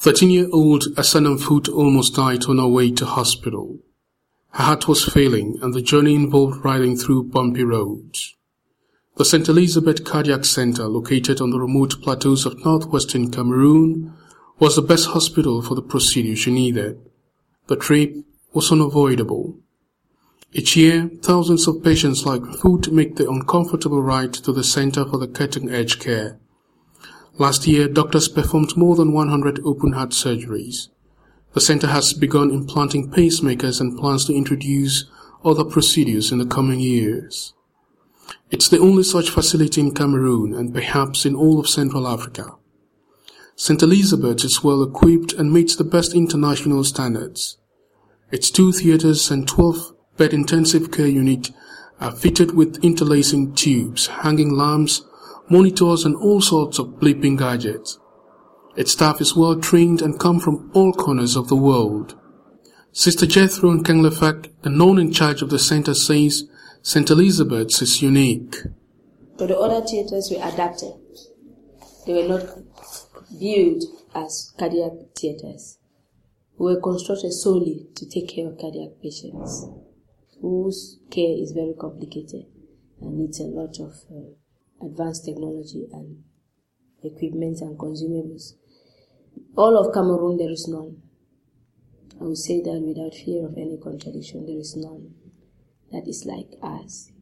13-year-old Asanam Foot almost died on her way to hospital. Her heart was failing and the journey involved riding through bumpy roads. The St. Elizabeth Cardiac Center, located on the remote plateaus of northwestern Cameroon, was the best hospital for the procedure she needed. The trip was unavoidable. Each year, thousands of patients like Foot make the uncomfortable ride to the Center for the Cutting-Edge Care. Last year, doctors performed more than 100 open-heart surgeries. The center has begun implanting pacemakers and plans to introduce other procedures in the coming years. It's the only such facility in Cameroon and perhaps in all of Central Africa. St. Elizabeth is well equipped and meets the best international standards. Its 2 theaters and 12-bed intensive care unit are fitted with interlacing tubes, hanging lamps, monitors and all sorts of bleeping gadgets. Its staff is well trained and come from all corners of the world. Sister Jethro Nkenglefak, the nun in charge of the center, says St. Elizabeth's is unique. So the other theaters were adapted. They were not built as cardiac theaters. We were constructed solely to take care of cardiac patients whose care is very complicated and needs a lot of advanced technology and equipment and consumables. All of Cameroon, there is none. I will say that without fear of any contradiction, there is none that is like us.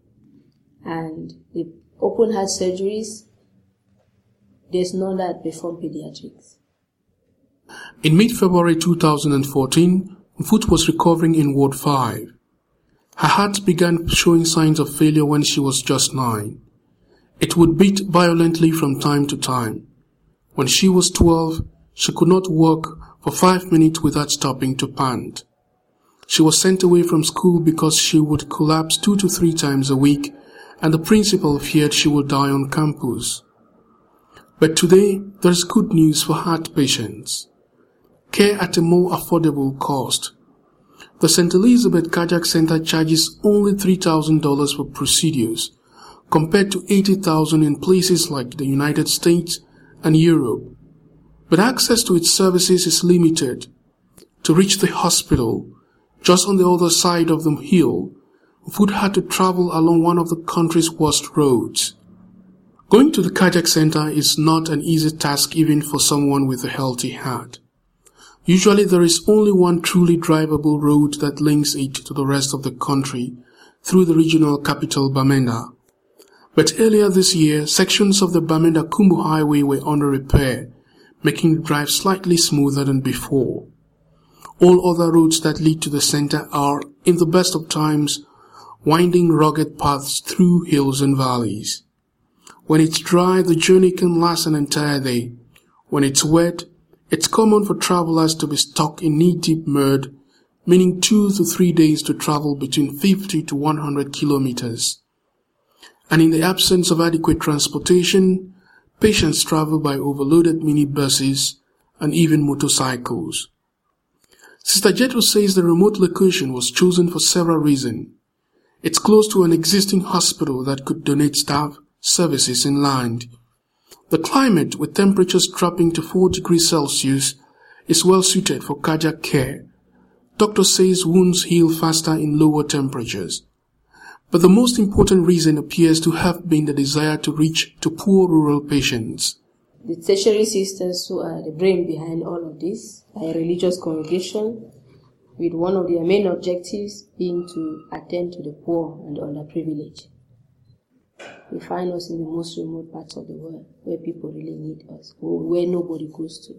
And the open heart surgeries, there's none that perform pediatrics. In mid-February 2014, Foot was recovering in Ward 5. Her heart began showing signs of failure when she was just 9. It would beat violently from time to time. When she was 12, she could not walk for 5 minutes without stopping to pant. She was sent away from school because she would collapse 2 to 3 times a week, and the principal feared she would die on campus. But today, there is good news for heart patients. Care at a more affordable cost. The St. Elizabeth Cardiac Center charges only $3,000 for procedures, compared to $80,000 in places like the United States and Europe. But access to its services is limited. To reach the hospital, just on the other side of the hill, Foot had to travel along one of the country's worst roads. Going to the cardiac center is not an easy task even for someone with a healthy heart. Usually there is only one truly drivable road that links it to the rest of the country through the regional capital Bamenda. But earlier this year, sections of the Bamenda-Kumbu highway were under repair, making the drive slightly smoother than before. All other roads that lead to the center are, in the best of times, winding rugged paths through hills and valleys. When it's dry, the journey can last an entire day. When it's wet, it's common for travelers to be stuck in knee-deep mud, meaning 2 to 3 days to travel between 50 to 100 kilometers. And in the absence of adequate transportation, patients travel by overloaded minibuses and even motorcycles. Sister Jethro says the remote location was chosen for several reasons. It's close to an existing hospital that could donate staff services inland. The climate, with temperatures dropping to 4 degrees Celsius, is well suited for cardiac care. Doctor says wounds heal faster in lower temperatures. But the most important reason appears to have been the desire to reach to poor rural patients. The tertiary sisters, who are the brain behind all of this, are a religious congregation with one of their main objectives being to attend to the poor and the underprivileged. We find us in the most remote parts of the world where people really need us, or where nobody goes to.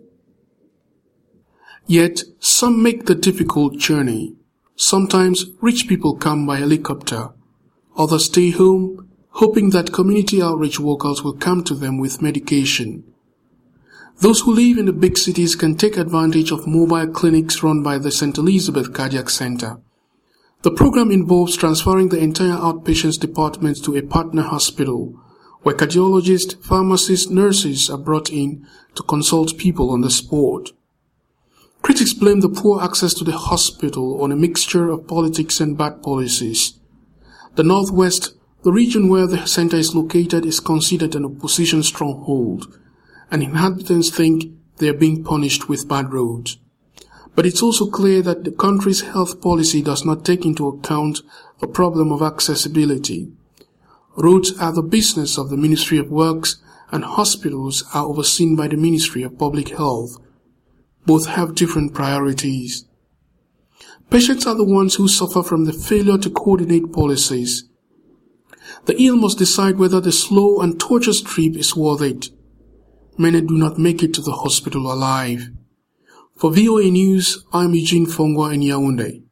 Yet, some make the difficult journey. Sometimes rich people come by helicopter. Others stay home, hoping that community outreach workers will come to them with medication. Those who live in the big cities can take advantage of mobile clinics run by the St. Elizabeth Cardiac Center. The program involves transferring the entire outpatients department to a partner hospital, where cardiologists, pharmacists, nurses are brought in to consult people on the spot. Critics blame the poor access to the hospital on a mixture of politics and bad policies. The Northwest, the region where the center is located, is considered an opposition stronghold, and inhabitants think they are being punished with bad roads. But it's also clear that the country's health policy does not take into account the problem of accessibility. Roads are the business of the Ministry of Works, and hospitals are overseen by the Ministry of Public Health. Both have different priorities. Patients are the ones who suffer from the failure to coordinate policies. The ill must decide whether the slow and torturous trip is worth it. Many do not make it to the hospital alive. For VOA News, I'm Eugene Fongwa in Yaoundé.